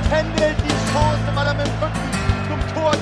vertändelt die Chance, weil er mit dem Rücken zum Tor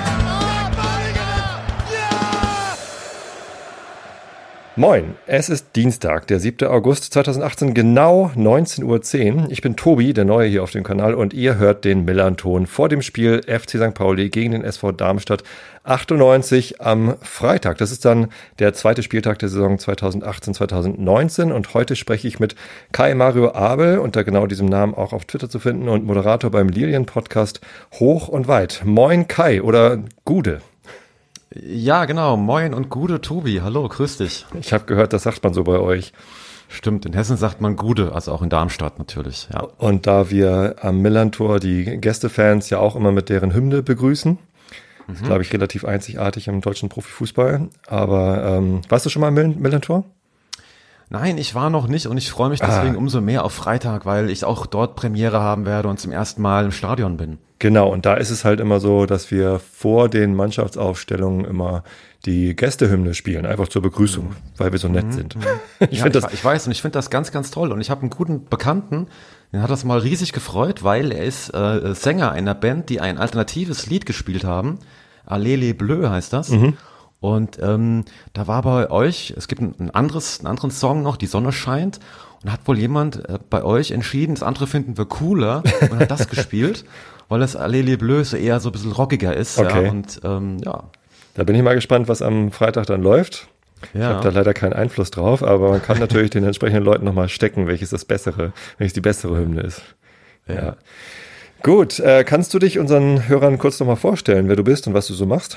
Moin, es ist Dienstag, der 7. August 2018, genau 19:10 Uhr. Ich bin Tobi, der Neue hier auf dem Kanal, und ihr hört den Millern-Ton vor dem Spiel FC St. Pauli gegen den SV Darmstadt 98 am Freitag. Das ist dann der zweite Spieltag der Saison 2018-2019 und heute spreche ich mit Kai Mario Abel, unter genau diesem Namen auch auf Twitter zu finden und Moderator beim Lilien-Podcast Hoch und Weit. Moin Kai oder Gude. Ja, genau. Moin und Gude, Tobi. Hallo, grüß dich. Ich habe gehört, das sagt man so bei euch. Stimmt, in Hessen sagt man Gude, also auch in Darmstadt natürlich. Ja. Und da wir am Millern-Tor die Gästefans ja auch immer mit deren Hymne begrüßen, das ist, glaube ich, relativ einzigartig im deutschen Profifußball. Aber warst du schon mal im Millern-Tor? Nein, ich war noch nicht und ich freue mich deswegen umso mehr auf Freitag, weil ich auch dort Premiere haben werde und zum ersten Mal im Stadion bin. Genau, und da ist es halt immer so, dass wir vor den Mannschaftsaufstellungen immer die Gästehymne spielen, einfach zur Begrüßung, weil wir so nett sind. Ich weiß und ich finde das ganz, ganz toll und ich habe einen guten Bekannten, den hat das mal riesig gefreut, weil er ist Sänger einer Band, die ein alternatives Lied gespielt haben, Allez les Bleus heißt das. Und da war bei euch, es gibt einen anderen Song noch, Die Sonne scheint, und hat wohl jemand bei euch entschieden, das andere finden wir cooler und hat das gespielt, weil das Allez les Bleus so eher so ein bisschen rockiger ist. Okay. Ja, und ja. Da bin ich mal gespannt, was am Freitag dann läuft. Ja. Ich habe da leider keinen Einfluss drauf, aber man kann natürlich den entsprechenden Leuten nochmal stecken, welches die bessere Hymne ist. Ja. Gut, kannst du dich unseren Hörern kurz nochmal vorstellen, wer du bist und was du so machst?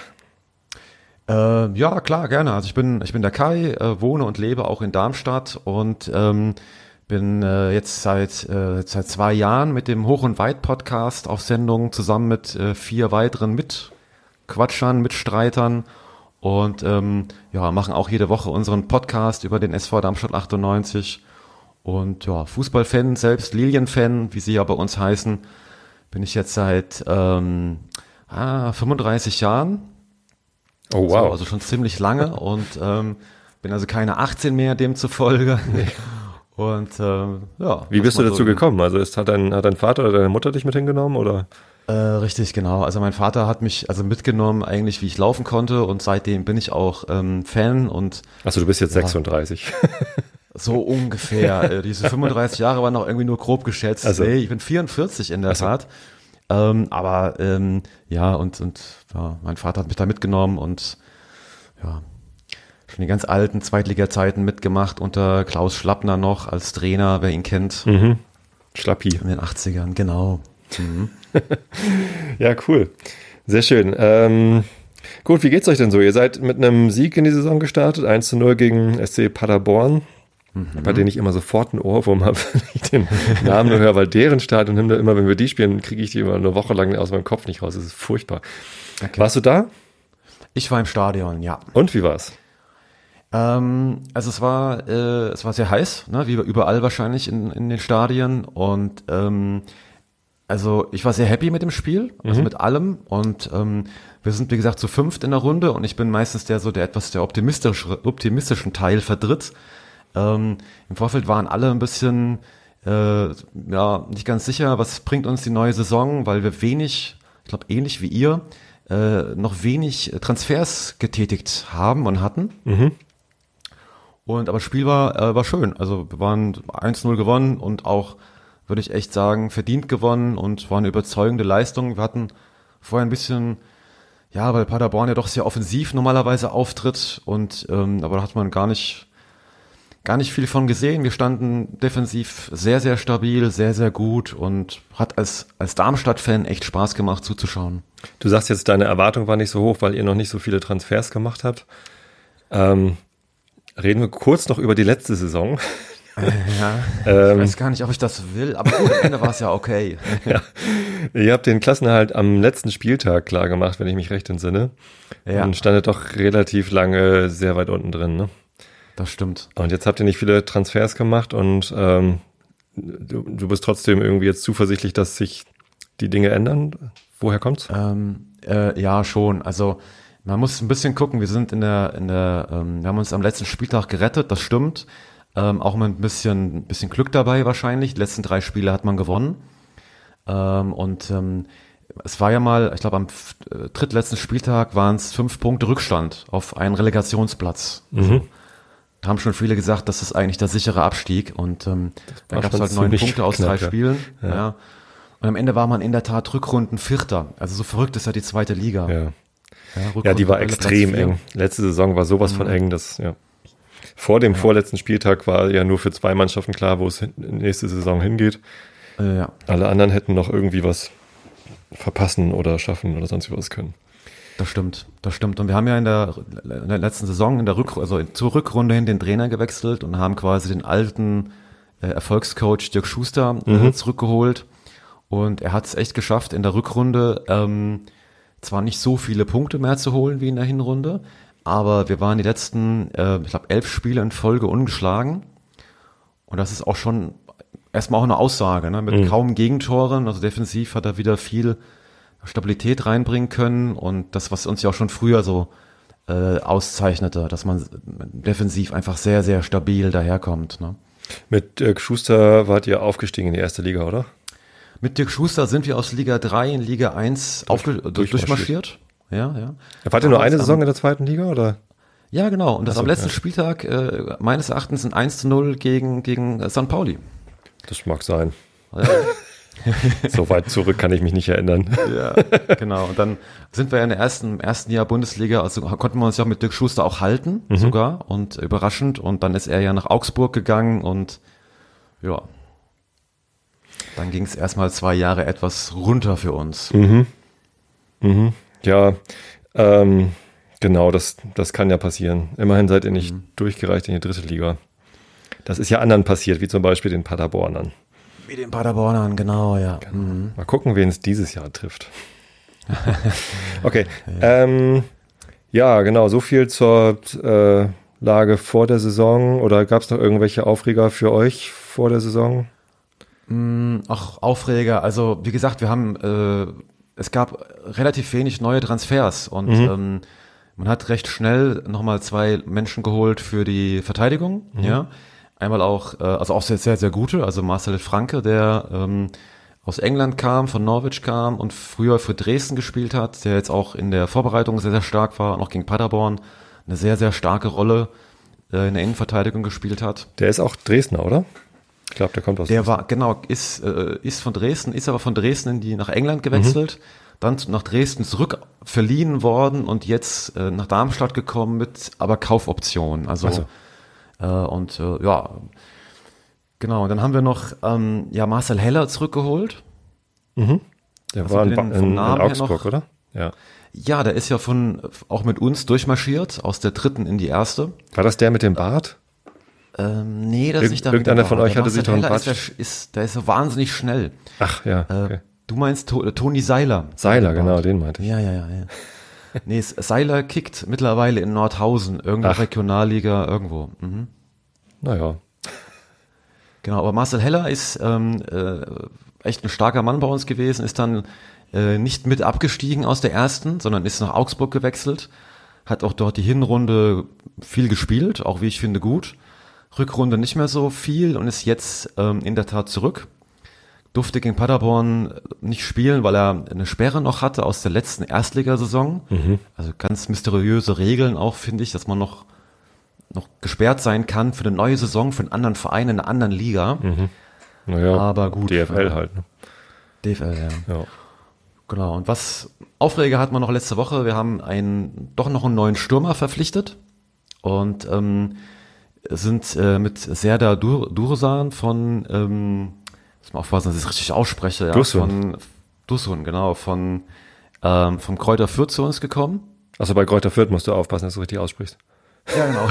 Ja, klar, gerne. Also ich bin der Kai, wohne und lebe auch in Darmstadt und bin jetzt seit 2 Jahren mit dem Hoch und Weit Podcast auf Sendung zusammen mit 4 weiteren Mitquatschern, Mitstreitern und machen auch jede Woche unseren Podcast über den SV Darmstadt 98 und ja, Fußballfan, selbst Lilien-Fan, wie sie ja bei uns heißen, bin ich jetzt seit 35 Jahren. Oh wow. So, also schon ziemlich lange und bin also keine 18 mehr demzufolge. Nee. Und ja. Wie bist du dazu gekommen? Also hat dein Vater oder deine Mutter dich mit hingenommen oder? Richtig, genau. Also mein Vater hat mich also mitgenommen, eigentlich wie ich laufen konnte und seitdem bin ich auch Fan und. Achso, du bist jetzt 36. So ungefähr. Diese 35 Jahre waren noch irgendwie nur grob geschätzt. Also. Nee, ich bin 44 in der Tat. Aber mein Vater hat mich da mitgenommen und ja, schon die ganz alten Zweitliga-Zeiten mitgemacht unter Klaus Schlappner noch als Trainer, wer ihn kennt. Schlappi. In den 80ern, genau. Ja, cool. Sehr schön. Gut, wie geht's euch denn so? Ihr seid mit einem Sieg in die Saison gestartet, 1:0 gegen SC Paderborn. Bei denen ich immer sofort einen Ohrwurm habe, wenn ich den Namen nur höre, weil deren Stadion immer, wenn wir die spielen, kriege ich die immer eine Woche lang aus meinem Kopf nicht raus. Das ist furchtbar. Okay. Warst du da? Ich war im Stadion, ja. Und wie war's? Also es war sehr heiß, ne, wie überall wahrscheinlich in den Stadien und also ich war sehr happy mit dem Spiel, also mit allem und wir sind wie gesagt zu 5 in der Runde und ich bin meistens der optimistischen Teil vertritt. Im Vorfeld waren alle ein bisschen nicht ganz sicher, was bringt uns die neue Saison, weil wir wenig, ich glaube ähnlich wie ihr, noch wenig Transfers getätigt haben und hatten. Und aber das Spiel war schön. Also wir waren 1:0 gewonnen und auch, würde ich echt sagen, verdient gewonnen und war eine überzeugende Leistung. Wir hatten vorher ein bisschen, ja, weil Paderborn ja doch sehr offensiv normalerweise auftritt und aber da hat man gar nicht viel von gesehen. Wir standen defensiv sehr, sehr stabil, sehr, sehr gut und hat als Darmstadt-Fan echt Spaß gemacht zuzuschauen. Du sagst jetzt, deine Erwartung war nicht so hoch, weil ihr noch nicht so viele Transfers gemacht habt. Reden wir kurz noch über die letzte Saison. Ich weiß gar nicht, ob ich das will, aber gut, am Ende war es ja okay. Ja. Ihr habt den Klassenerhalt am letzten Spieltag klar gemacht, wenn ich mich recht entsinne. Ja. Und standet doch relativ lange sehr weit unten drin, ne? Das stimmt. Und jetzt habt ihr nicht viele Transfers gemacht und du bist trotzdem irgendwie jetzt zuversichtlich, dass sich die Dinge ändern? Woher kommt's? Ja, schon. Also man muss ein bisschen gucken. Wir sind wir haben uns am letzten Spieltag gerettet, das stimmt. Auch mit ein bisschen Glück dabei wahrscheinlich. Die letzten 3 Spiele hat man gewonnen. Es war ja mal, ich glaube am drittletzten Spieltag waren es 5 Punkte Rückstand auf einen Relegationsplatz. Also, da haben schon viele gesagt, das ist eigentlich der sichere Abstieg und dann gab es halt 9 Punkte aus 3 Spielen. Ja. Und am Ende war man in der Tat Rückrunden Vierter. Also so verrückt ist ja die zweite Liga. Ja, die war extrem eng. Letzte Saison war sowas von eng, dass vor dem vorletzten Spieltag war ja nur für 2 Mannschaften klar, wo es nächste Saison hingeht. Alle anderen hätten noch irgendwie was verpassen oder schaffen oder sonst was können. Das stimmt. Und wir haben ja in der letzten Saison, zur Rückrunde hin den Trainer gewechselt und haben quasi den alten Erfolgscoach Dirk Schuster zurückgeholt. Und er hat es echt geschafft, in der Rückrunde zwar nicht so viele Punkte mehr zu holen wie in der Hinrunde, aber wir waren die letzten, ich glaube, 11 Spiele in Folge ungeschlagen. Und das ist auch schon erstmal auch eine Aussage, ne? Mit kaum Gegentoren. Also defensiv hat er wieder viel Stabilität reinbringen können. Und das, was uns ja auch schon früher so auszeichnete, dass man defensiv einfach sehr, sehr stabil daherkommt. Ne? Mit Dirk Schuster wart ihr aufgestiegen in die erste Liga, oder? Mit Dirk Schuster sind wir aus Liga 3 in Liga 1 durchmarschiert. Ja. Wart ihr nur eine Saison in der zweiten Liga, oder? Ja, genau. Und das am letzten Spieltag, meines Erachtens, ein 1:0 gegen St. Pauli. Das mag sein. So weit zurück kann ich mich nicht erinnern. Ja, genau. Und dann sind wir ja im ersten Jahr Bundesliga, also konnten wir uns ja mit Dirk Schuster auch halten, sogar. Und überraschend. Und dann ist er ja nach Augsburg gegangen und ja. Dann ging es erstmal 2 Jahre etwas runter für uns. Ja, genau, das kann ja passieren. Immerhin seid ihr nicht durchgereicht in die dritte Liga. Das ist ja anderen passiert, wie zum Beispiel den Paderbornern. Wie den Paderbornern, genau, ja. Genau. Mal gucken, wen es dieses Jahr trifft. Okay, ja, genau, so viel zur Lage vor der Saison. Oder gab es noch irgendwelche Aufreger für euch vor der Saison? Ach, Aufreger. Also wie gesagt, es gab relativ wenig neue Transfers und man hat recht schnell nochmal 2 Menschen geholt für die Verteidigung. Ja, einmal auch, also auch sehr, sehr, sehr gute. Also Marcel Franke, der aus England kam, von Norwich kam und früher für Dresden gespielt hat, der jetzt auch in der Vorbereitung sehr, sehr stark war und auch gegen Paderborn eine sehr, sehr starke Rolle in der Innenverteidigung gespielt hat. Der ist auch Dresdner, oder? Ich glaube, der kommt aus Dresden. Der war, genau, ist von Dresden, ist aber von Dresden nach England gewechselt, dann nach Dresden zurück verliehen worden und jetzt nach Darmstadt gekommen mit aber Kaufoption. Also. Ja, genau. Und dann haben wir noch Marcel Heller zurückgeholt. Der war in Augsburg, oder? Ja. Ja, der ist ja auch mit uns durchmarschiert, aus der 3. in die 1. War das der mit dem Bart? Nee, das ist nicht der. Irgendeiner von euch hatte sich doch einen Bart. Der ist so wahnsinnig schnell. Ach, ja. Okay. Du meinst Toni Seiler. Seiler, genau, den meinte ich. Ja. Nee, Seiler kickt mittlerweile in Nordhausen, irgendeine Regionalliga, irgendwo. Naja. Genau, aber Marcel Heller ist echt ein starker Mann bei uns gewesen, ist dann nicht mit abgestiegen aus der 1., sondern ist nach Augsburg gewechselt, hat auch dort die Hinrunde viel gespielt, auch wie ich finde gut. Rückrunde nicht mehr so viel und ist jetzt in der Tat zurück. Durfte gegen Paderborn nicht spielen, weil er eine Sperre noch hatte aus der letzten Erstligasaison. Also ganz mysteriöse Regeln auch, finde ich, dass man noch gesperrt sein kann für eine neue Saison, für einen anderen Verein in einer anderen Liga. Naja, aber gut. DFL halt. Ne? DFL, ja. Genau. Und was Aufreger hat man noch letzte Woche? Wir haben doch noch einen neuen Stürmer verpflichtet und sind mit Serdar Dursan von muss man aufpassen, dass ich es richtig ausspreche. Ja, Dursun. Dursun, genau, vom Kräuter Fürth zu uns gekommen. Also bei Kräuter Fürth musst du aufpassen, dass du richtig aussprichst. Ja, genau.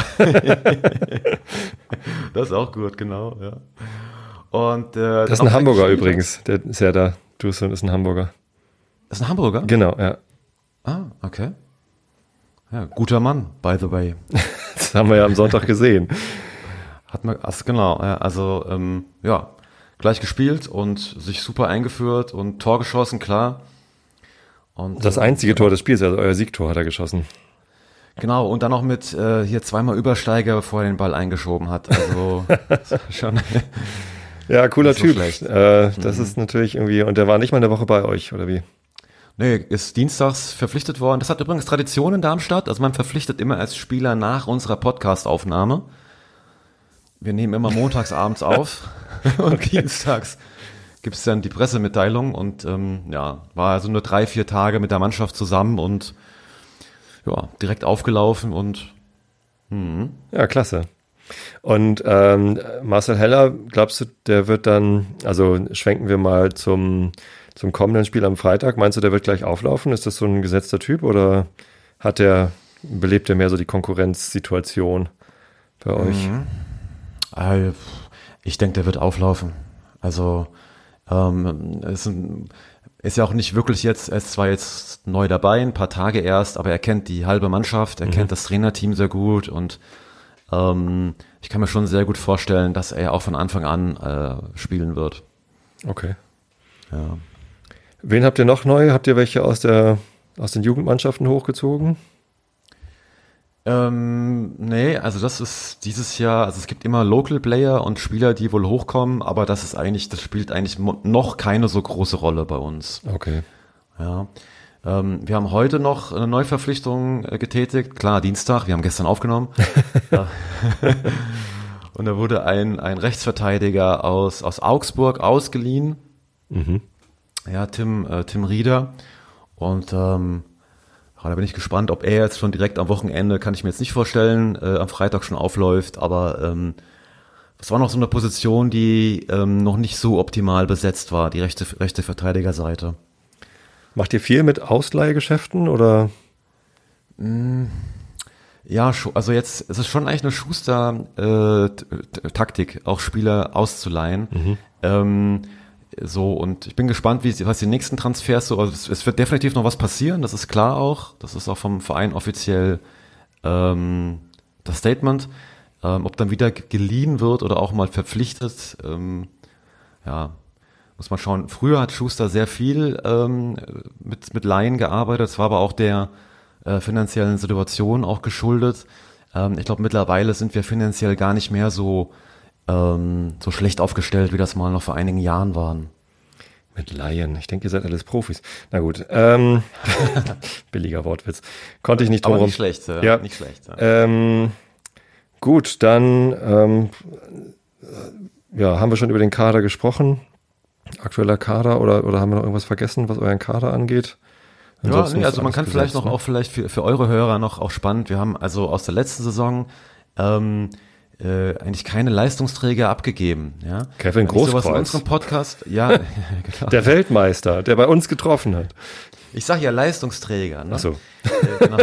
Das ist auch gut, genau. Ja. Und das ist ein Hamburger übrigens. Der Serdar Dursun ist ein Hamburger. Das ist ein Hamburger? Genau, ja. Ah, okay. Ja, guter Mann, by the way. Das haben wir ja am Sonntag gesehen. Genau, also gleich gespielt und sich super eingeführt und Tor geschossen, klar. Und das einzige Tor des Spiels, also euer Siegtor hat er geschossen. Genau, und dann noch mit hier 2-mal Übersteiger, bevor er den Ball eingeschoben hat. Also schon Ja, cooler Nicht so Typ. schlecht. Das ist natürlich irgendwie, und der war nicht mal eine Woche bei euch, oder wie? Nee, ist dienstags verpflichtet worden. Das hat übrigens Tradition in Darmstadt. Also man verpflichtet immer als Spieler nach unserer Podcast-Aufnahme. Wir nehmen immer montags abends auf und dienstags gibt es dann die Pressemitteilung und war also nur 3-4 Tage mit der Mannschaft zusammen und ja, direkt aufgelaufen und Ja, klasse. Und Marcel Heller, glaubst du, der wird dann, also schwenken wir mal zum kommenden Spiel am Freitag, meinst du, der wird gleich auflaufen? Ist das so ein gesetzter Typ oder belebt er mehr so die Konkurrenzsituation bei euch? Ich denke, der wird auflaufen. Also ist ja auch nicht wirklich jetzt, er ist zwar jetzt neu dabei, ein paar Tage erst, aber er kennt die halbe Mannschaft, er kennt das Trainerteam sehr gut und ich kann mir schon sehr gut vorstellen, dass er auch von Anfang an spielen wird. Okay. Ja. Wen habt ihr noch neu? Habt ihr welche aus den Jugendmannschaften hochgezogen? Nee, also das ist dieses Jahr, also es gibt immer Local Player und Spieler, die wohl hochkommen, aber das spielt eigentlich noch keine so große Rolle bei uns. Okay. Ja. Wir haben heute noch eine Neuverpflichtung getätigt. Klar, Dienstag, wir haben gestern aufgenommen. Und da wurde ein Rechtsverteidiger aus Augsburg ausgeliehen. Ja, Tim Rieder. Und da bin ich gespannt, ob er jetzt schon direkt am Wochenende, kann ich mir jetzt nicht vorstellen, am Freitag schon aufläuft. Aber das war noch so eine Position, die noch nicht so optimal besetzt war, die rechte Verteidigerseite. Macht ihr viel mit Ausleihgeschäften oder? Ja, also jetzt, es ist schon eigentlich eine Schuster-Taktik, auch Spieler auszuleihen. So, und ich bin gespannt, was die nächsten Transfers so, also es wird definitiv noch was passieren, das ist klar auch. Das ist auch vom Verein offiziell das Statement. Ob dann wieder geliehen wird oder auch mal verpflichtet, muss man schauen. Früher hat Schuster sehr viel mit Laien gearbeitet, es war aber auch der finanziellen Situation auch geschuldet. Ich glaube, mittlerweile sind wir finanziell gar nicht mehr so schlecht aufgestellt, wie das mal noch vor einigen Jahren waren. Mit Laien. Ich denke, ihr seid alles Profis. Na gut. Billiger Wortwitz. Konnte ich nicht drum Aber rum. nicht schlecht. Ja. Nicht schlecht. Ja. Gut, dann haben wir schon über den Kader gesprochen. Aktueller Kader oder haben wir noch irgendwas vergessen, was euren Kader angeht? Ja, also man kann vielleicht noch auch für eure Hörer noch auch spannend. Wir haben also aus der letzten Saison eigentlich keine Leistungsträger abgegeben. Ja? Kevin Großkreuz. In unserem Podcast, ja, genau. Der Weltmeister, der bei uns getroffen hat. Ich sage ja Leistungsträger. Ne? Ach so. Genau.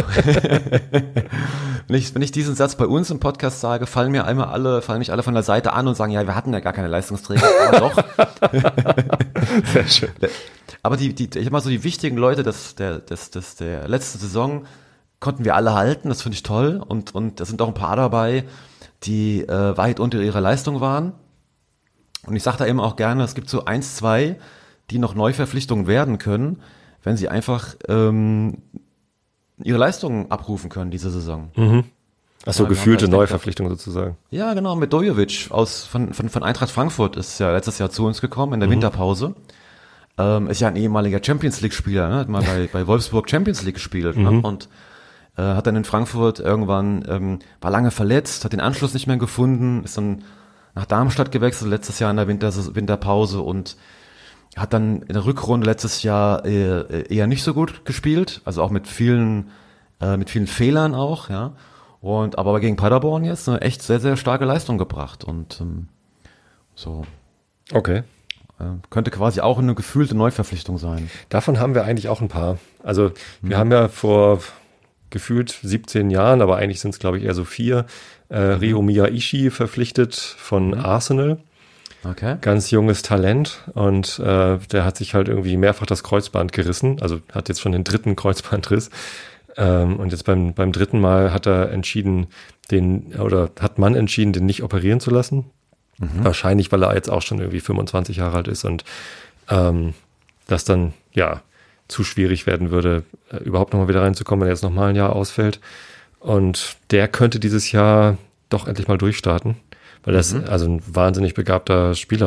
Wenn ich diesen Satz bei uns im Podcast sage, fallen mich alle von der Seite an und sagen, ja, wir hatten ja gar keine Leistungsträger. Aber doch. Sehr schön. Aber ich sag mal so, die wichtigen Leute der letzten Saison konnten wir alle halten. Das finde ich toll. Und da sind auch ein paar dabei, die weit unter ihrer Leistung waren. Und ich sage da eben auch gerne, es gibt so 1, 2, die noch Neuverpflichtungen werden können, wenn sie einfach ihre Leistungen abrufen können diese Saison. Achso, gefühlte Neuverpflichtung sozusagen. Ja, genau, mit Dojovic von Eintracht Frankfurt ist ja letztes Jahr zu uns gekommen in der Winterpause. Ist ja ein ehemaliger Champions-League-Spieler, ne? Hat mal bei Wolfsburg Champions League gespielt, ne? Und hat dann in Frankfurt irgendwann, war lange verletzt, hat den Anschluss nicht mehr gefunden, ist dann nach Darmstadt gewechselt, letztes Jahr in der Winterpause und hat dann in der Rückrunde letztes Jahr eher nicht so gut gespielt, also auch mit vielen Fehlern auch, ja. Aber gegen Paderborn jetzt eine echt sehr, sehr starke Leistung gebracht und so. Okay. Könnte quasi auch eine gefühlte Neuverpflichtung sein. Davon haben wir eigentlich auch ein paar. Also wir haben ja vor gefühlt 17 Jahren, aber eigentlich sind es, glaube ich, eher so 4, Ryo Miyaishi verpflichtet von Arsenal. Okay. Ganz junges Talent und der hat sich halt irgendwie mehrfach das Kreuzband gerissen, also hat jetzt schon den 3. Kreuzbandriss. Und jetzt beim 3. Mal hat man entschieden, den nicht operieren zu lassen. Wahrscheinlich, weil er jetzt auch schon irgendwie 25 Jahre alt ist und das dann, ja, zu schwierig werden würde, überhaupt nochmal wieder reinzukommen, wenn er jetzt nochmal ein Jahr ausfällt. Und der könnte dieses Jahr doch endlich mal durchstarten, weil das also ein wahnsinnig begabter Spieler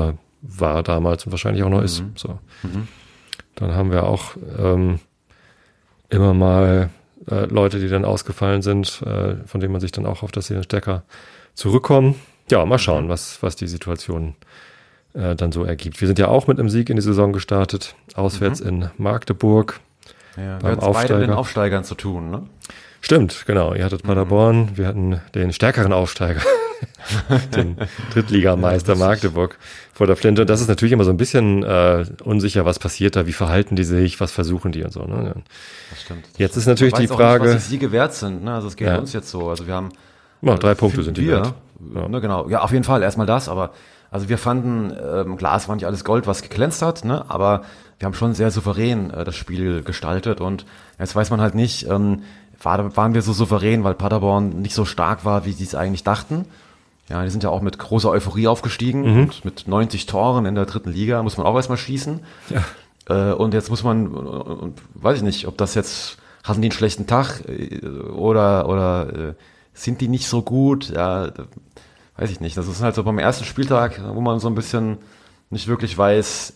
war damals und wahrscheinlich auch noch ist. So. Dann haben wir auch immer mal Leute, die dann ausgefallen sind, von denen man sich dann auch hofft, dass sie dann stärker zurückkommen. Ja, mal schauen, was die Situation dann so ergibt. Wir sind ja auch mit einem Sieg in die Saison gestartet, auswärts in Magdeburg. Ja, beim wir hatten beide mit den Aufsteigern zu tun, ne? Stimmt, genau. Ihr hattet Paderborn, wir hatten den stärkeren Aufsteiger, den Drittligameister Magdeburg vor der Flinte. Und das ist natürlich immer so ein bisschen unsicher, was passiert da, wie verhalten die sich, was versuchen die und so. Ne? Das stimmt. Jetzt ist natürlich die Frage, nicht, was die Siege wert sind. Ne? Also es geht uns jetzt so. Also wir haben 3 Punkte sind die wert. Ja. Ne, genau. Ja, auf jeden Fall. Erstmal das. Aber also wir fanden, klar, es war nicht alles Gold, was geglänzt hat, ne? Aber wir haben schon sehr souverän das Spiel gestaltet. Und jetzt weiß man halt nicht, waren wir so souverän, weil Paderborn nicht so stark war, wie sie es eigentlich dachten. Ja, die sind ja auch mit großer Euphorie aufgestiegen und mit 90 Toren in der 3. Liga muss man auch erstmal schießen. Ja. Und jetzt muss man, weiß ich nicht, ob das jetzt, hatten die einen schlechten Tag oder sind die nicht so gut? Ja, weiß ich nicht. Das ist halt so beim ersten Spieltag, wo man so ein bisschen nicht wirklich weiß,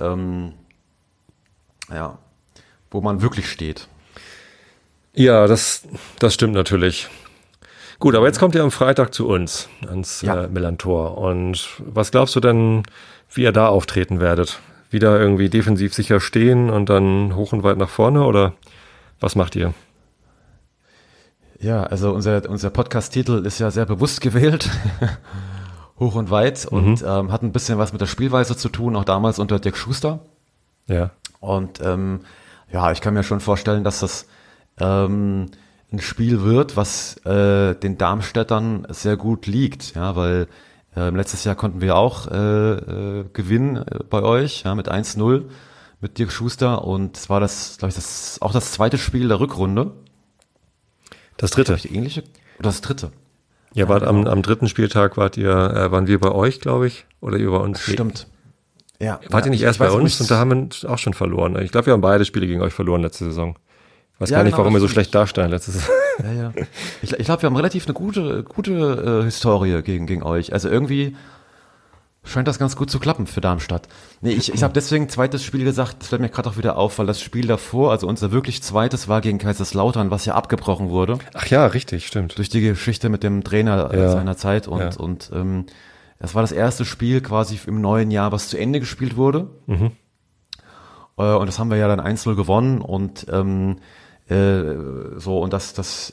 wo man wirklich steht. Ja, das stimmt natürlich. Gut, aber jetzt kommt ihr am Freitag zu uns, ans Millern-Tor. Und was glaubst du denn, wie ihr da auftreten werdet? Wieder irgendwie defensiv sicher stehen und dann hoch und weit nach vorne oder was macht ihr? Ja, also unser Podcast-Titel ist ja sehr bewusst gewählt, hoch und weit und hat ein bisschen was mit der Spielweise zu tun, auch damals unter Dirk Schuster. Ja. Und ich kann mir schon vorstellen, dass das ein Spiel wird, was den Darmstädtern sehr gut liegt, ja, weil letztes Jahr konnten wir auch gewinnen bei euch, ja, mit 1-0 mit Dirk Schuster und es war das, glaube ich, auch das zweite Spiel der Rückrunde. Das dritte. Die ähnliche oder das dritte. Ja, wart am 3. Spieltag waren wir bei euch, glaube ich, oder ihr bei uns? Stimmt. Ja. Wart ihr nicht erst bei uns und da haben wir auch schon verloren. Ich glaube, wir haben beide Spiele gegen euch verloren letzte Saison. Ich weiß gar nicht, warum wir so schlecht dastehen letzte Saison. Ja. Ich glaube, wir haben relativ eine gute Historie gegen euch. Also irgendwie scheint das ganz gut zu klappen für Darmstadt. Nee, ich habe deswegen zweites Spiel gesagt, das fällt mir gerade auch wieder auf, weil das Spiel davor, also unser wirklich zweites war gegen Kaiserslautern, was ja abgebrochen wurde. Ach ja, richtig, stimmt. Durch die Geschichte mit dem Trainer seiner Zeit und das war das erste Spiel quasi im neuen Jahr, was zu Ende gespielt wurde. Und das haben wir ja dann 1-0 gewonnen und und das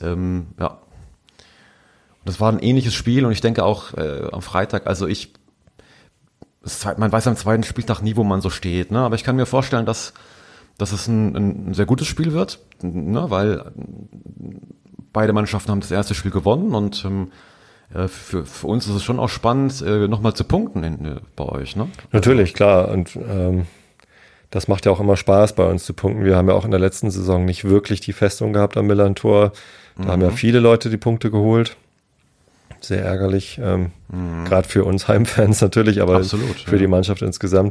war ein ähnliches Spiel und ich denke auch am Freitag, also man weiß am zweiten Spieltag nie, wo man so steht, ne? Aber ich kann mir vorstellen, dass es ein sehr gutes Spiel wird, ne? Weil beide Mannschaften haben das erste Spiel gewonnen und für uns ist es schon auch spannend, nochmal zu punkten bei euch, ne? Natürlich, klar. Und das macht ja auch immer Spaß, bei uns zu punkten. Wir haben ja auch in der letzten Saison nicht wirklich die Festung gehabt am Millern-Tor. Da haben ja viele Leute die Punkte geholt. Sehr ärgerlich. Gerade für uns Heimfans natürlich, aber absolut, für die Mannschaft insgesamt.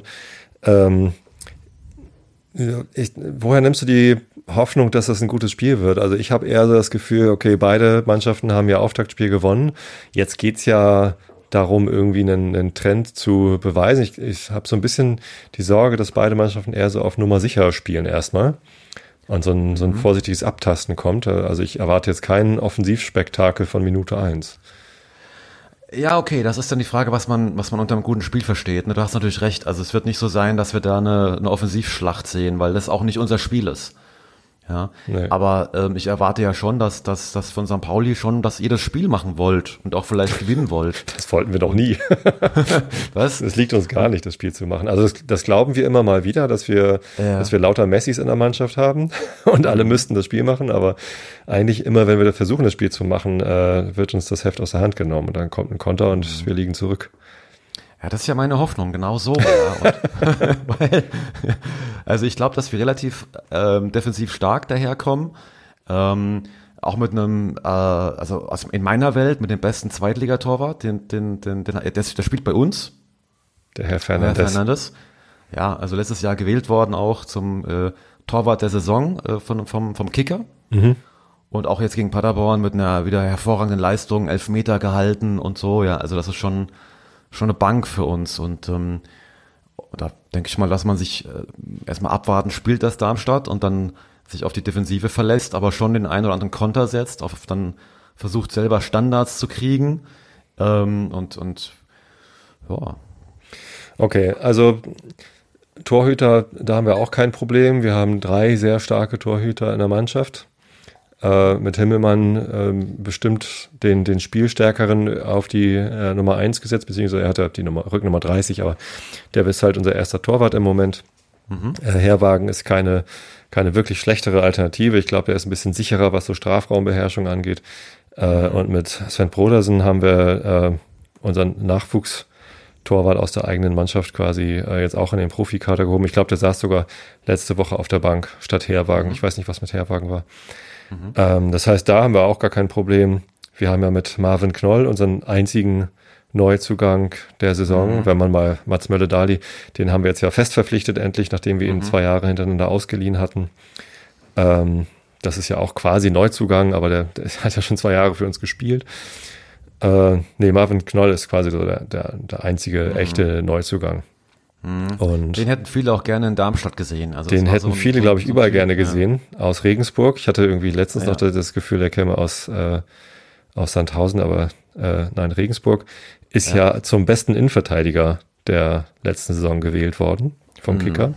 Woher nimmst du die Hoffnung, dass das ein gutes Spiel wird? Also ich habe eher so das Gefühl, okay, beide Mannschaften haben ja Auftaktspiel gewonnen. Jetzt geht's ja darum, irgendwie einen Trend zu beweisen. Ich habe so ein bisschen die Sorge, dass beide Mannschaften eher so auf Nummer sicher spielen erstmal und so ein vorsichtiges Abtasten kommt. Also ich erwarte jetzt keinen Offensivspektakel von Minute 1. Ja, okay, das ist dann die Frage, was man unter einem guten Spiel versteht. Ne? Du hast natürlich recht. Also es wird nicht so sein, dass wir da eine Offensivschlacht sehen, weil das auch nicht unser Spiel ist. Ja, nee. Aber ich erwarte ja schon, dass von St. Pauli schon, dass ihr das Spiel machen wollt und auch vielleicht gewinnen wollt. Das wollten wir doch nie. Was? Es liegt uns gar nicht, das Spiel zu machen. Also das glauben wir immer mal wieder, dass wir lauter Messis in der Mannschaft haben und alle müssten das Spiel machen, aber eigentlich immer, wenn wir versuchen, das Spiel zu machen, wird uns das Heft aus der Hand genommen und dann kommt ein Konter und wir liegen zurück. Ja, das ist ja meine Hoffnung, genau so. Also ich glaube, dass wir relativ defensiv stark daherkommen. Auch mit einem, in meiner Welt, mit dem besten Zweitligatorwart, der spielt bei uns. Der Herr Fernandes. Ja, also letztes Jahr gewählt worden auch zum Torwart der Saison vom Kicker. Und auch jetzt gegen Paderborn mit einer wieder hervorragenden Leistung, 11 Meter gehalten und so. Ja, also das ist schon eine Bank für uns und da denke ich mal, dass man sich erstmal abwarten, spielt das Darmstadt und dann sich auf die Defensive verlässt, aber schon den einen oder anderen Konter setzt, dann versucht selber Standards zu kriegen und ja. Okay, also Torhüter, da haben wir auch kein Problem. Wir haben 3 sehr starke Torhüter in der Mannschaft. Mit Himmelmann bestimmt den Spielstärkeren auf die Nummer 1 gesetzt, beziehungsweise er hat ja die Rücknummer 30, aber der ist halt unser erster Torwart im Moment. Herwagen ist keine wirklich schlechtere Alternative. Ich glaube, er ist ein bisschen sicherer, was so Strafraumbeherrschung angeht. Und mit Sven Brodersen haben wir unseren Nachwuchstorwart aus der eigenen Mannschaft quasi jetzt auch in den Profikader gehoben. Ich glaube, der saß sogar letzte Woche auf der Bank statt Herwagen. Ich weiß nicht, was mit Herwagen war. Das heißt, da haben wir auch gar kein Problem. Wir haben ja mit Marvin Knoll unseren einzigen Neuzugang der Saison, wenn man mal Mats Mölle-Dali, den haben wir jetzt ja fest verpflichtet endlich, nachdem wir ihn 2 Jahre hintereinander ausgeliehen hatten. Das ist ja auch quasi Neuzugang, aber der hat ja schon 2 Jahre für uns gespielt. Marvin Knoll ist quasi so der einzige echte Neuzugang. Und den hätten viele auch gerne in Darmstadt gesehen. Also den hätten viele, glaube ich, überall gerne gesehen. Aus Regensburg. Ich hatte irgendwie letztens noch das Gefühl, er käme aus Sandhausen, aber nein, Regensburg ist ja zum besten Innenverteidiger der letzten Saison gewählt worden vom Kicker.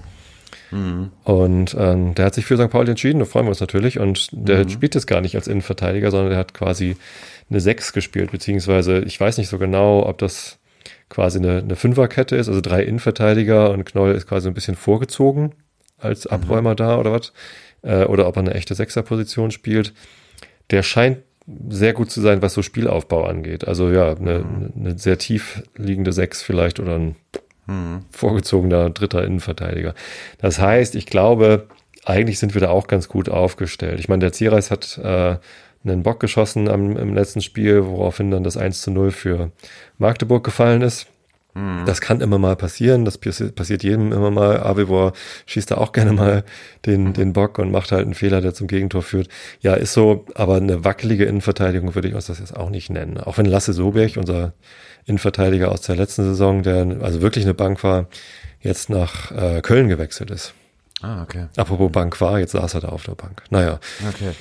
Und der hat sich für St. Pauli entschieden, da freuen wir uns natürlich. Und der spielt jetzt gar nicht als Innenverteidiger, sondern der hat quasi eine 6 gespielt, beziehungsweise ich weiß nicht so genau, ob das quasi eine Fünferkette ist, also 3 Innenverteidiger und Knoll ist quasi ein bisschen vorgezogen als Abräumer da oder was. Oder ob er eine echte 6er-Position spielt. Der scheint sehr gut zu sein, was so Spielaufbau angeht. Also ja, eine sehr tief liegende 6 vielleicht oder ein vorgezogener 3. Innenverteidiger. Das heißt, ich glaube, eigentlich sind wir da auch ganz gut aufgestellt. Ich meine, der Zierreis hat einen Bock geschossen im letzten Spiel, woraufhin dann das 1:0 für Magdeburg gefallen ist. Das kann immer mal passieren, das passiert jedem immer mal. Avivor schießt da auch gerne mal den Bock und macht halt einen Fehler, der zum Gegentor führt. Ja, ist so, aber eine wackelige Innenverteidigung würde ich uns das jetzt auch nicht nennen. Auch wenn Lasse Soberg, unser Innenverteidiger aus der letzten Saison, der also wirklich eine Bank war, jetzt nach Köln gewechselt ist. Ah, okay. Apropos Bank war, jetzt saß er da auf der Bank. Naja. Okay.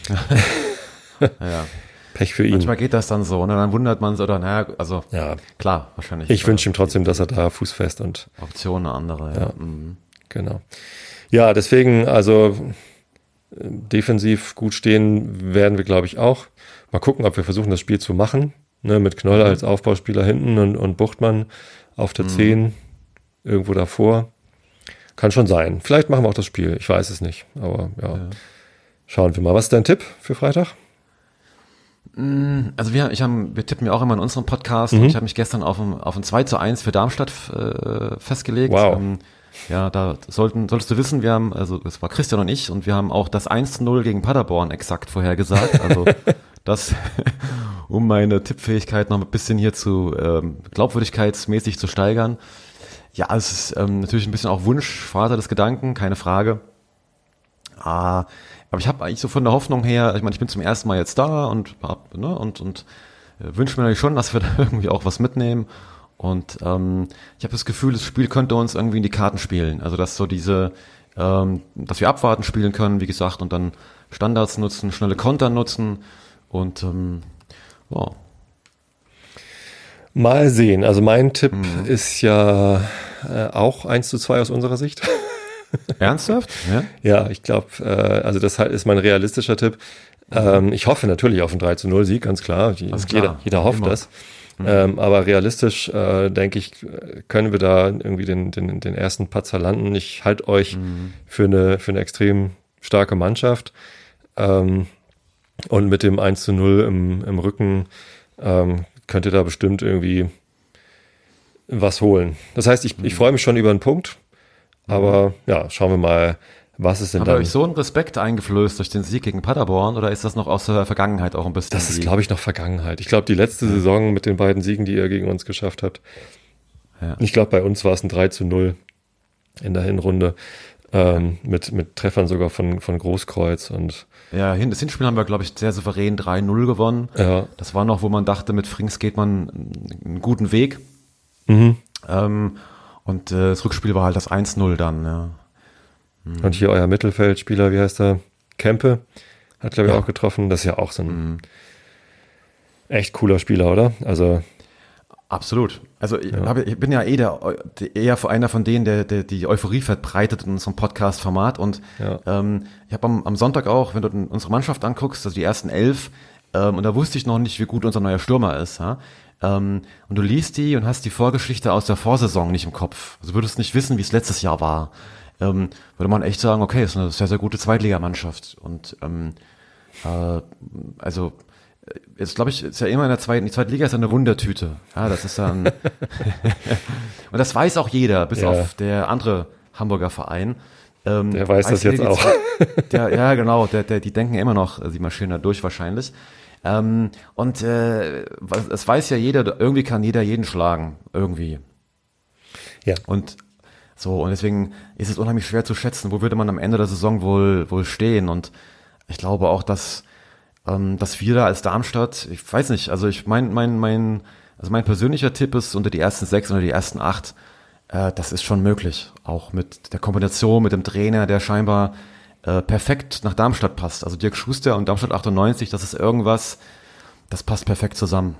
Ja. Pech für ihn. Manchmal geht das dann so, ne? Dann wundert man sich, oder naja, also ja, klar, wahrscheinlich. Ich wünsche ihm trotzdem, dass er da fußfest und Optionen andere, ja. Genau. Ja, deswegen, also defensiv gut stehen werden wir, glaube ich, auch. Mal gucken, ob wir versuchen, das Spiel zu machen, ne? Mit Knoll als Aufbauspieler hinten und Buchtmann auf der 10 irgendwo davor. Kann schon sein. Vielleicht machen wir auch das Spiel, ich weiß es nicht, aber ja. Schauen wir mal. Was ist dein Tipp für Freitag? Also wir tippen ja auch immer in unserem Podcast und ich habe mich gestern auf ein 2:1 für Darmstadt festgelegt. Wow. Ja, da solltest du wissen, das war Christian und ich, und wir haben auch das 1:0 gegen Paderborn exakt vorhergesagt. Also das, um meine Tippfähigkeit noch ein bisschen hier zu glaubwürdigkeitsmäßig zu steigern. Ja, es ist natürlich ein bisschen auch Wunschvater des Gedanken, keine Frage. Aber ich habe eigentlich so von der Hoffnung her, ich meine, ich bin zum ersten Mal jetzt da und wünsche mir natürlich schon, dass wir da irgendwie auch was mitnehmen. Und ich habe das Gefühl, das Spiel könnte uns irgendwie in die Karten spielen. Also dass so dass wir abwarten spielen können, wie gesagt, und dann Standards nutzen, schnelle Konter nutzen und wow. Mal sehen. Also mein Tipp ist ja auch 1:2 aus unserer Sicht. Ernsthaft? Ja, ja, ich glaube, also das ist mein realistischer Tipp. Ich hoffe natürlich auf einen 3:0 Sieg, ganz klar. Jeder hofft immer. Das. Aber realistisch, denke ich, können wir da irgendwie den ersten Patzer landen. Ich halte euch für eine extrem starke Mannschaft. Und mit dem 1:0 im Rücken könnt ihr da bestimmt irgendwie was holen. Das heißt, ich freue mich schon über einen Punkt. Aber ja, schauen wir mal, was ist denn dann. Habt ihr euch so einen Respekt eingeflößt durch den Sieg gegen Paderborn oder ist das noch aus der Vergangenheit auch ein bisschen? Das ist, glaube ich, noch Vergangenheit. Ich glaube, die letzte Saison mit den beiden Siegen, die ihr gegen uns geschafft habt. Ja. Ich glaube, bei uns war es ein 3:0 in der Hinrunde mit Treffern sogar von Großkreuz. Und ja, das Hinspiel haben wir, glaube ich, sehr souverän 3:0 gewonnen. Ja. Das war noch, wo man dachte, mit Frings geht man einen guten Weg. Und das Rückspiel war halt das 1-0 dann, ja. Und hier euer Mittelfeldspieler, wie heißt er? Kempe, hat glaube ich auch getroffen. Das ist ja auch so ein echt cooler Spieler, oder? Also absolut. Also ich bin ja eher einer von denen, der die Euphorie verbreitet in unserem Podcast-Format. Und ich habe am Sonntag auch, wenn du unsere Mannschaft anguckst, also die ersten 11, und da wusste ich noch nicht, wie gut unser neuer Stürmer ist. Ja? Und du liest die und hast die Vorgeschichte aus der Vorsaison nicht im Kopf. Also würdest nicht wissen, wie es letztes Jahr war. Würde man echt sagen, okay, ist eine sehr, sehr gute Zweitligamannschaft. Und also jetzt glaube ich, ist ja immer die zweite Liga ist eine Wundertüte. Ja, das ist dann und das weiß auch jeder, bis auf der andere Hamburger Verein. Der weiß das jetzt auch. Genau, die denken immer noch, sie marschieren da durch wahrscheinlich. Und es weiß ja jeder, irgendwie kann jeder jeden schlagen, irgendwie. Ja. Und deswegen ist es unheimlich schwer zu schätzen, wo würde man am Ende der Saison wohl stehen. Und ich glaube auch, dass wir da als Darmstadt, ich weiß nicht, also mein persönlicher Tipp ist unter die ersten 6 oder die ersten 8, das ist schon möglich. Auch mit der Kombination mit dem Trainer, der scheinbar perfekt nach Darmstadt passt. Also Dirk Schuster und Darmstadt 98, das ist irgendwas, das passt perfekt zusammen.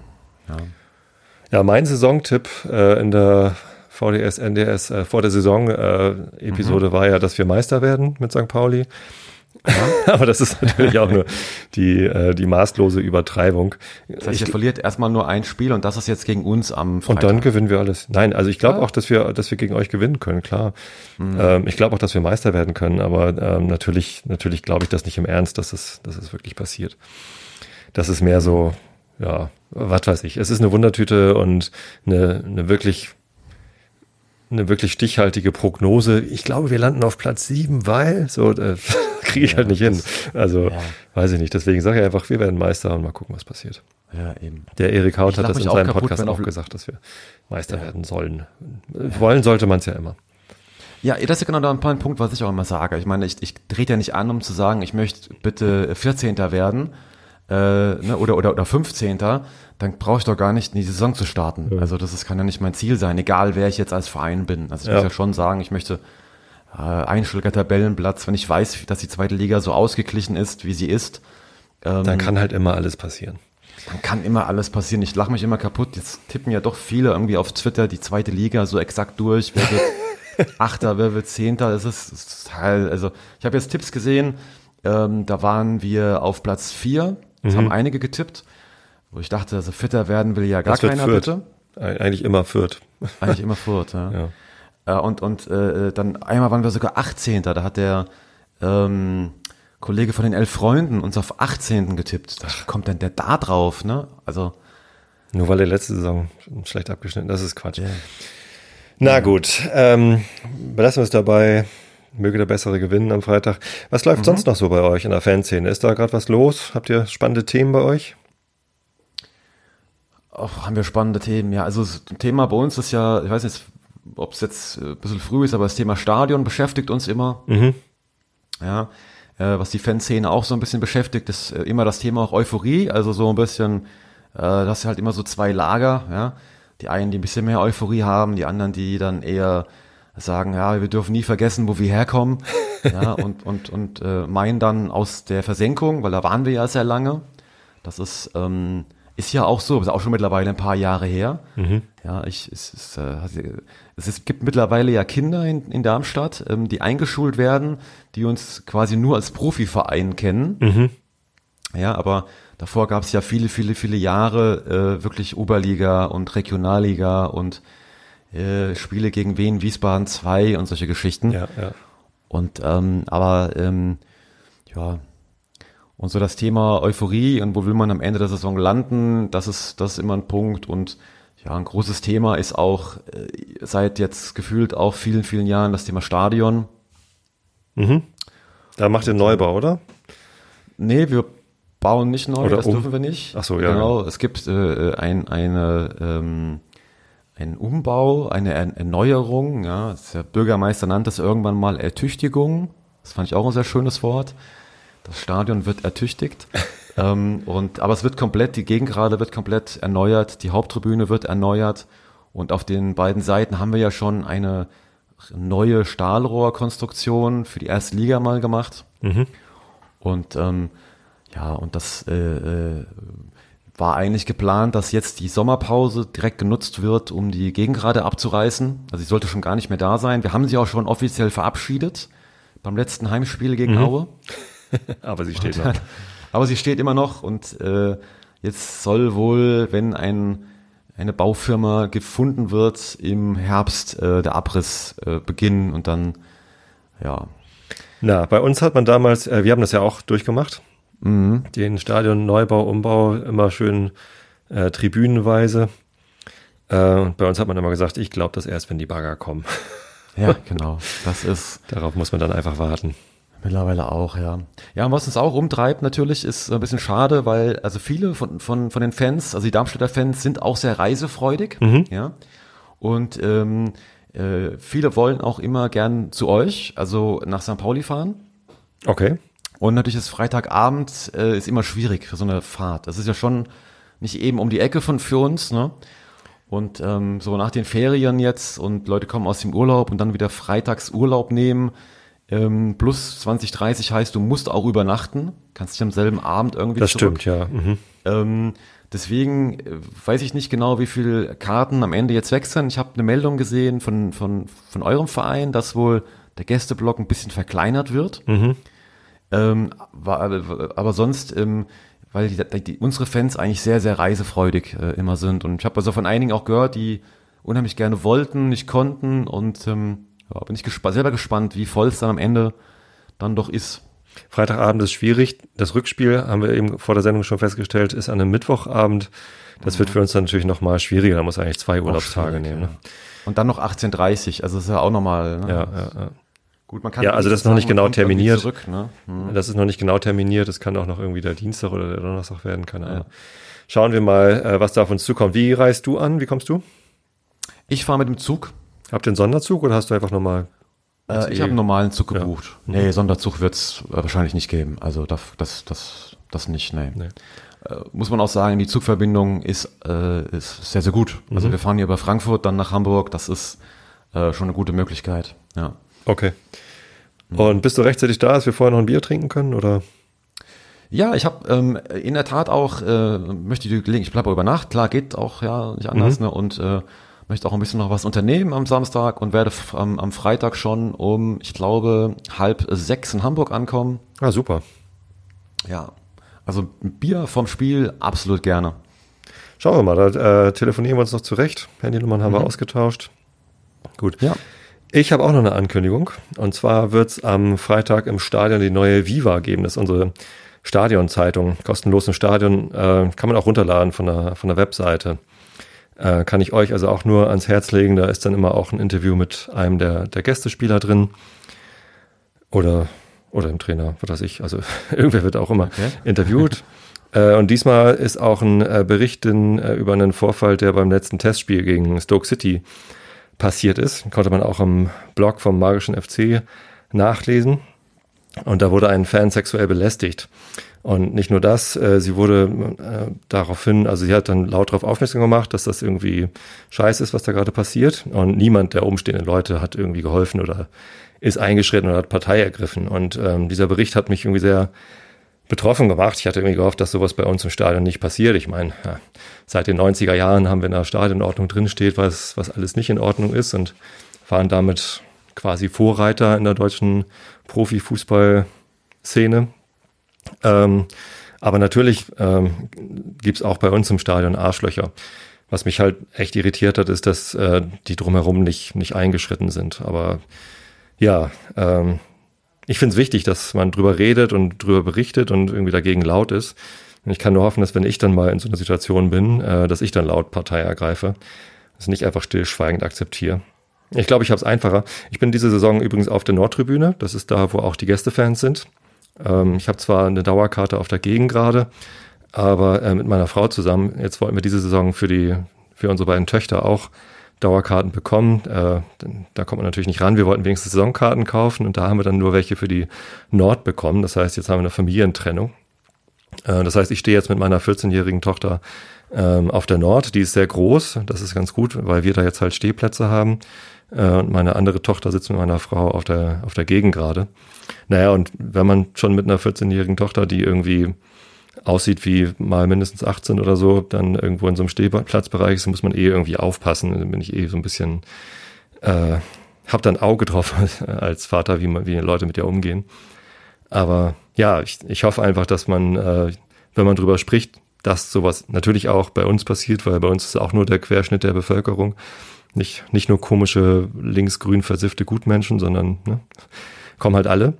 Ja, mein Saisontipp in der VDS, NDS vor der Saison Episode war ja, dass wir Meister werden mit St. Pauli. Ja. Aber das ist natürlich auch nur die maßlose Übertreibung. Das heißt, ihr verliert erstmal nur ein Spiel und das ist jetzt gegen uns am Freitag. Und dann gewinnen wir alles. Nein, also ich glaube auch, dass wir gegen euch gewinnen können, klar. Ich glaube auch, dass wir Meister werden können, aber natürlich glaube ich das nicht im Ernst, dass es wirklich passiert. Das ist mehr so, ja, was weiß ich. Es ist eine Wundertüte und eine wirklich stichhaltige Prognose. Ich glaube, wir landen auf Platz 7, weil kriege ich halt nicht hin. Also, weiß ich nicht. Deswegen sage ich einfach, wir werden Meister und mal gucken, was passiert. Ja, eben. Der Erik Haut hat das in seinem Podcast auch gesagt, dass wir Meister werden sollen. Wollen sollte man es ja immer. Ja, das ist genau der Punkt, was ich auch immer sage. Ich meine, ich trete ja nicht an, um zu sagen, ich möchte bitte 14. werden oder 15. Dann brauche ich doch gar nicht in die Saison zu starten. Ja. Also kann ja nicht mein Ziel sein, egal wer ich jetzt als Verein bin. Also ich muss ja schon sagen, ich möchte einstelliger Tabellenplatz, wenn ich weiß, dass die zweite Liga so ausgeglichen ist, wie sie ist. Dann kann halt immer alles passieren. Dann kann immer alles passieren. Ich lache mich immer kaputt. Jetzt tippen ja doch viele irgendwie auf Twitter die zweite Liga so exakt durch. Wer wird Achter, wer wird Zehnter? Das ist Teil. Also ich habe jetzt Tipps gesehen. Da waren wir auf Platz 4. Das haben einige getippt. Wo ich dachte, also fitter werden will ja gar keiner, bitte. Eigentlich immer Fürth. Eigentlich immer Fürth, ja. Und dann einmal waren wir sogar 18. Da hat der Kollege von den 11 Freunden uns auf 18. getippt. Da kommt denn der da drauf, ne? Also nur weil der letzte Saison schlecht abgeschnitten, das ist Quatsch. Yeah. Na gut, belassen wir es dabei. Möge der Bessere gewinnen am Freitag. Was läuft sonst noch so bei euch in der Fanszene? Ist da gerade was los? Habt ihr spannende Themen bei euch? Haben wir spannende Themen, ja. Also das Thema bei uns ist ja, ich weiß nicht, ob es jetzt ein bisschen früh ist, aber das Thema Stadion beschäftigt uns immer. Ja, was die Fanszene auch so ein bisschen beschäftigt, ist immer das Thema auch Euphorie. Also so ein bisschen, das ist halt immer so zwei Lager, ja. Die einen, die ein bisschen mehr Euphorie haben, die anderen, die dann eher sagen, ja, wir dürfen nie vergessen, wo wir herkommen, ja, und meinen dann aus der Versenkung, weil da waren wir ja sehr lange. Das ist ja auch so, ist auch schon mittlerweile ein paar Jahre her. Ja, es gibt mittlerweile ja Kinder in Darmstadt, die eingeschult werden, die uns quasi nur als Profiverein kennen. Ja, aber davor gab es ja viele, viele, viele Jahre wirklich Oberliga und Regionalliga und Spiele gegen Wien, Wiesbaden 2 und solche Geschichten. Ja. Und ja, und so das Thema Euphorie und wo will man am Ende der Saison landen, das ist immer ein Punkt. Und ja, ein großes Thema ist auch seit jetzt gefühlt auch vielen, vielen Jahren das Thema Stadion. Da macht ihr Neubau, oder? Nee, wir bauen nicht neu, das dürfen wir nicht. Ach so, ja. Genau, es gibt einen Umbau, eine Erneuerung. Ja, der Bürgermeister nannte es irgendwann mal Ertüchtigung. Das fand ich auch ein sehr schönes Wort. Das Stadion wird ertüchtigt. Aber es wird komplett, die Gegengrade wird komplett erneuert, die Haupttribüne wird erneuert Und auf den beiden Seiten haben wir ja schon eine neue Stahlrohrkonstruktion für die erste Liga mal gemacht. Und und das war eigentlich geplant, dass jetzt die Sommerpause direkt genutzt wird, um die Gegengrade abzureißen. Also sie sollte schon gar nicht mehr da sein. Wir haben sie auch schon offiziell verabschiedet beim letzten Heimspiel gegen Aue. Aber sie steht noch. Aber sie steht immer noch und jetzt soll wohl, wenn eine Baufirma gefunden wird, im Herbst der Abriss beginnen und dann, ja. Na, bei uns hat man damals, wir haben das ja auch durchgemacht, den Stadion Neubau, Umbau, immer schön tribünenweise. Und bei uns hat man immer gesagt, ich glaube das erst, wenn die Bagger kommen. Ja, genau. Darauf muss man dann einfach warten. Mittlerweile auch, ja. Ja, und was uns auch umtreibt natürlich, ist ein bisschen schade, weil also viele von den Fans, also die Darmstädter Fans, sind auch sehr reisefreudig, ja. Und viele wollen auch immer gern zu euch, also nach St. Pauli fahren. Okay. Und natürlich ist Freitagabend ist immer schwierig für so eine Fahrt. Das ist ja schon nicht eben um die Ecke für uns, ne? Und so nach den Ferien jetzt und Leute kommen aus dem Urlaub und dann wieder freitags Urlaub nehmen, plus 20, 30 heißt, du musst auch übernachten, kannst dich am selben Abend irgendwie zurück. Das stimmt, ja. Deswegen weiß ich nicht genau, wie viele Karten am Ende jetzt weg sind. Ich habe eine Meldung gesehen von eurem Verein, dass wohl der Gästeblock ein bisschen verkleinert wird. Aber sonst, weil unsere Fans eigentlich sehr, sehr reisefreudig immer sind. Und ich habe also von einigen auch gehört, die unheimlich gerne wollten, nicht konnten. Und bin ich selber gespannt, wie voll es dann am Ende dann doch ist. Freitagabend ist schwierig. Das Rückspiel, haben wir eben vor der Sendung schon festgestellt, ist an einem Mittwochabend. Das wird für uns dann natürlich nochmal schwieriger. Da muss man eigentlich 2 Urlaubstage nehmen. Ne? Und dann noch 18:30, also das ist ja auch nochmal. Ne? Ja. Gut, man kann ja, also das ist noch nicht genau terminiert. Zurück, ne? Das ist noch nicht genau terminiert. Das kann auch noch irgendwie der Dienstag oder der Donnerstag werden, keine Ahnung. Schauen wir mal, was da auf uns zukommt. Wie reist du an? Wie kommst du? Ich fahre mit dem Zug. Habt ihr einen Sonderzug oder hast du einfach nochmal? Ich habe einen normalen Zug gebucht. Ja. Nee, Sonderzug wird's wahrscheinlich nicht geben. Also das nicht, nee. Muss man auch sagen, die Zugverbindung ist sehr, sehr gut. Also wir fahren hier über Frankfurt, dann nach Hamburg. Das ist schon eine gute Möglichkeit, ja. Okay. Und bist du rechtzeitig da, dass wir vorher noch ein Bier trinken können, oder? Ja, ich habe in der Tat auch, möchte die Gelegenheit, ich bleibe über Nacht, klar, geht auch, ja, nicht anders, ne, und möchte auch ein bisschen noch was unternehmen am Samstag und werde am Freitag schon um, ich glaube, 5:30 in Hamburg ankommen. Ah, super. Ja, also ein Bier vom Spiel absolut gerne. Schauen wir mal, da telefonieren wir uns noch zurecht. Handynummern haben wir ausgetauscht. Gut. Ja. Ich habe auch noch eine Ankündigung. Und zwar wird es am Freitag im Stadion die neue Viva geben. Das ist unsere Stadionzeitung. Kostenlos im Stadion. Kann man auch runterladen von der Webseite. Kann ich euch also auch nur ans Herz legen. Da ist dann immer auch ein Interview mit einem der Gästespieler drin. Oder dem Trainer, was weiß ich. Also irgendwer wird auch immer interviewt. Und diesmal ist auch ein Bericht über einen Vorfall, der beim letzten Testspiel gegen Stoke City passiert ist. Konnte man auch im Blog vom Magischen FC nachlesen. Und da wurde ein Fan sexuell belästigt. Und nicht nur das, sie wurde daraufhin, also sie hat dann laut darauf aufmerksam gemacht, dass das irgendwie scheiße ist, was da gerade passiert. Und niemand der umstehenden Leute hat irgendwie geholfen oder ist eingeschritten oder hat Partei ergriffen. Und dieser Bericht hat mich irgendwie sehr betroffen gemacht. Ich hatte irgendwie gehofft, dass sowas bei uns im Stadion nicht passiert. Ich meine, seit den 90er Jahren haben wir in der Stadionordnung drinsteht, was alles nicht in Ordnung ist und waren damit quasi Vorreiter in der deutschen Profifußballszene. Aber natürlich gibt's auch bei uns im Stadion Arschlöcher. Was mich halt echt irritiert hat, ist, dass die drumherum nicht eingeschritten sind. Aber ja, ich finde es wichtig, dass man drüber redet und drüber berichtet und irgendwie dagegen laut ist. Und ich kann nur hoffen, dass wenn ich dann mal in so einer Situation bin, dass ich dann laut Partei ergreife. Das nicht einfach stillschweigend akzeptiere. Ich glaube, ich habe es einfacher. Ich bin diese Saison übrigens auf der Nordtribüne. Das ist da, wo auch die Gästefans sind. Ich habe zwar eine Dauerkarte auf der Gegend gerade, aber mit meiner Frau zusammen, jetzt wollten wir diese Saison für unsere beiden Töchter auch Dauerkarten bekommen. Da kommt man natürlich nicht ran. Wir wollten wenigstens Saisonkarten kaufen und da haben wir dann nur welche für die Nord bekommen. Das heißt, jetzt haben wir eine Familientrennung. Das heißt, ich stehe jetzt mit meiner 14-jährigen Tochter auf der Nord. Die ist sehr groß, das ist ganz gut, weil wir da jetzt halt Stehplätze haben. Und meine andere Tochter sitzt mit meiner Frau auf der Gegengrade. Naja, und wenn man schon mit einer 14-jährigen Tochter, die irgendwie aussieht wie mal mindestens 18 oder so, dann irgendwo in so einem Stehplatzbereich ist, muss man irgendwie aufpassen. Dann bin ich so ein bisschen, hab dann Auge drauf als Vater, wie Leute mit ihr umgehen. Aber ja, ich hoffe einfach, dass man, wenn man drüber spricht, dass sowas natürlich auch bei uns passiert, weil bei uns ist auch nur der Querschnitt der Bevölkerung. Nicht nur komische, linksgrün versiffte Gutmenschen, sondern kommen halt alle.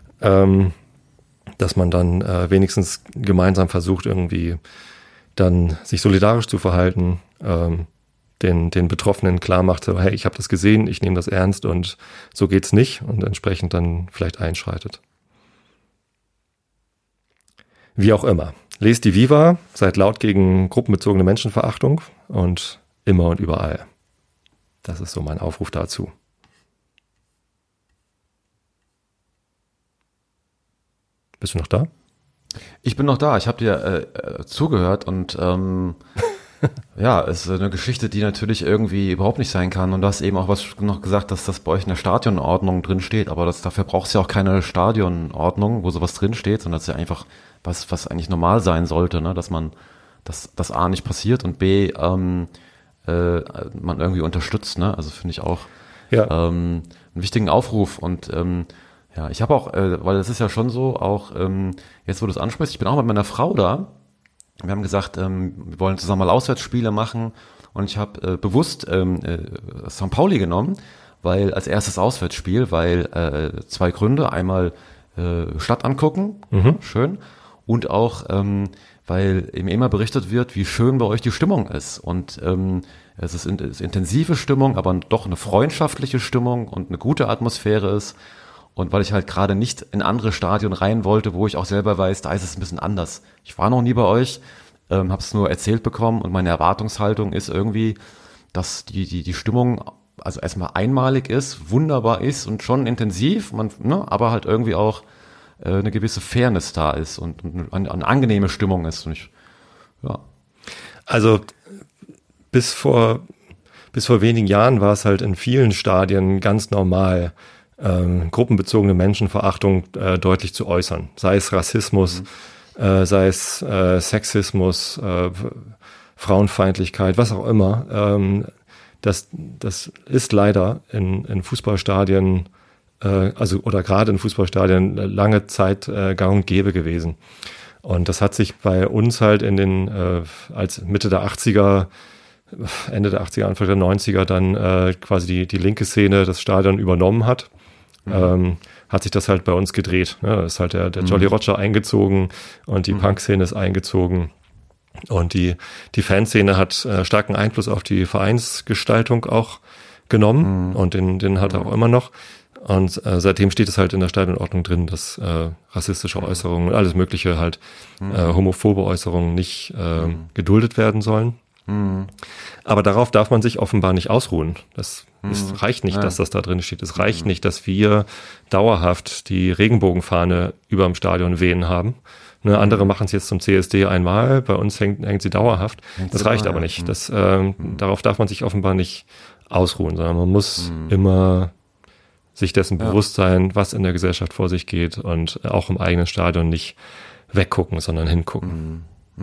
Dass man dann wenigstens gemeinsam versucht, irgendwie dann sich solidarisch zu verhalten, den Betroffenen klar macht, so, hey, ich habe das gesehen, ich nehme das ernst und so geht's nicht und entsprechend dann vielleicht einschreitet. Wie auch immer. Lest die Viva, seid laut gegen gruppenbezogene Menschenverachtung und immer und überall. Das ist so mein Aufruf dazu. Bist du noch da? Ich bin noch da. Ich habe dir zugehört und ja, es ist eine Geschichte, die natürlich irgendwie überhaupt nicht sein kann. Und du hast eben auch was noch gesagt, dass das bei euch in der Stadionordnung drin steht. Aber dafür braucht es ja auch keine Stadionordnung, wo sowas drin steht, sondern das ist ja einfach was eigentlich normal sein sollte, ne? Dass das A nicht passiert und B man irgendwie unterstützt. Ne? Also finde ich auch einen wichtigen Aufruf und ja, ich habe auch, weil es ist ja schon so, auch jetzt, wo du es ansprichst, ich bin auch mit meiner Frau da. Wir haben gesagt, wir wollen zusammen mal Auswärtsspiele machen und ich habe bewusst St. Pauli genommen, weil als erstes Auswärtsspiel, weil 2 Gründe, einmal Stadt angucken, schön, und auch, weil eben immer berichtet wird, wie schön bei euch die Stimmung ist und es ist intensive Stimmung, aber doch eine freundschaftliche Stimmung und eine gute Atmosphäre ist. Und weil ich halt gerade nicht in andere Stadien rein wollte, wo ich auch selber weiß, da ist es ein bisschen anders. Ich war noch nie bei euch, habe es nur erzählt bekommen und meine Erwartungshaltung ist irgendwie, dass die Stimmung also erstmal einmalig ist, wunderbar ist und schon intensiv, aber halt irgendwie auch eine gewisse Fairness da ist und eine angenehme Stimmung ist. Und Also bis vor wenigen Jahren war es halt in vielen Stadien ganz normal, gruppenbezogene Menschenverachtung deutlich zu äußern. Sei es Rassismus, sei es Sexismus, Frauenfeindlichkeit, was auch immer. Das ist leider in Fußballstadien, oder gerade in Fußballstadien lange Zeit gang und gäbe gewesen. Und das hat sich bei uns halt als Mitte der 80er, Ende der 80er, Anfang der 90er dann quasi die linke Szene das Stadion übernommen hat. Hat sich das halt bei uns gedreht. Ne? Da ist halt der Jolly Roger eingezogen und die Punk-Szene ist eingezogen. Und die Fanszene hat starken Einfluss auf die Vereinsgestaltung auch genommen und den hat er auch immer noch. Und seitdem steht es halt in der Stadionordnung drin, dass rassistische Äußerungen und alles Mögliche halt, homophobe Äußerungen nicht geduldet werden sollen. Aber darauf darf man sich offenbar nicht ausruhen. Es reicht nicht, dass das da drin steht. Es reicht nicht, dass wir dauerhaft die Regenbogenfahne über dem Stadion wehen haben. Andere machen es jetzt zum CSD einmal, bei uns hängt sie dauerhaft. Das reicht aber nicht. Darauf darf man sich offenbar nicht ausruhen, sondern man muss immer sich dessen bewusst sein, was in der Gesellschaft vor sich geht und auch im eigenen Stadion nicht weggucken, sondern hingucken.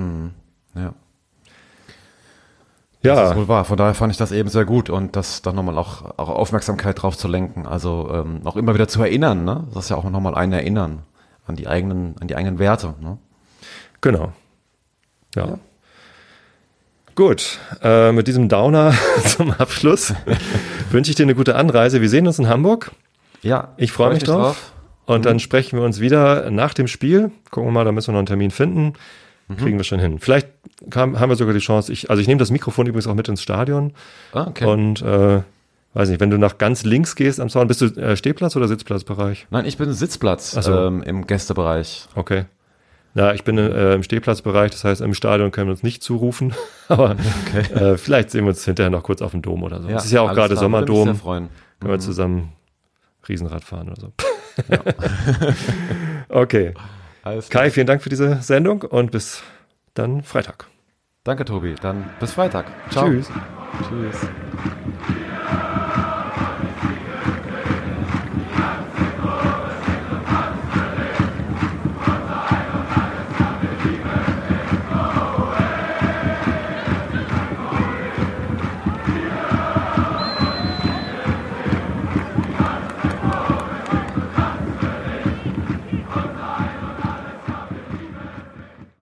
Ja. Das ist wohl wahr. Von daher fand ich das eben sehr gut und das dann nochmal auch Aufmerksamkeit drauf zu lenken. Also auch immer wieder zu erinnern, ne? Das ist ja auch nochmal ein Erinnern an die eigenen Werte, ne? Genau. Ja. Gut, mit diesem Downer zum Abschluss wünsche ich dir eine gute Anreise. Wir sehen uns in Hamburg. Ja. Ich freue mich drauf. Und dann sprechen wir uns wieder nach dem Spiel. Gucken wir mal, da müssen wir noch einen Termin finden. Kriegen wir schon hin. Vielleicht haben wir sogar die Chance, ich nehme das Mikrofon übrigens auch mit ins Stadion. Okay. Und weiß nicht, wenn du nach ganz links gehst am Zaun, bist du Stehplatz- oder Sitzplatzbereich? Nein, ich bin Sitzplatz im Gästebereich. Okay. Ja, ich bin im Stehplatzbereich, das heißt, im Stadion können wir uns nicht zurufen. Aber vielleicht sehen wir uns hinterher noch kurz auf dem Dom oder so. Es ist ja auch gerade Sommerdom. Können wir zusammen Riesenrad fahren oder so. Ja. Okay. Kai, vielen Dank für diese Sendung und bis dann Freitag. Danke, Tobi. Dann bis Freitag. Ciao. Tschüss. Tschüss.